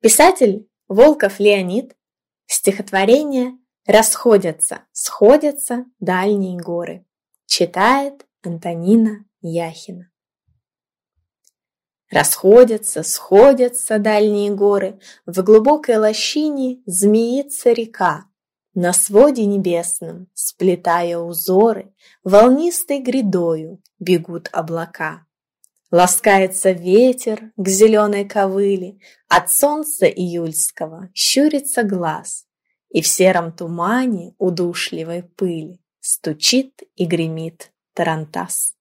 Писатель Волков Леонид. Стихотворение «Расходятся, сходятся дальние горы». Читает Антонина Яхина. Расходятся, сходятся дальние горы, в глубокой лощине змеится река. На своде небесном, сплетая узоры, волнистой грядою бегут облака. Ласкается ветер к зеленой ковыли, от солнца июльского щурится глаз, и в сером тумане удушливой пыли стучит и гремит тарантас.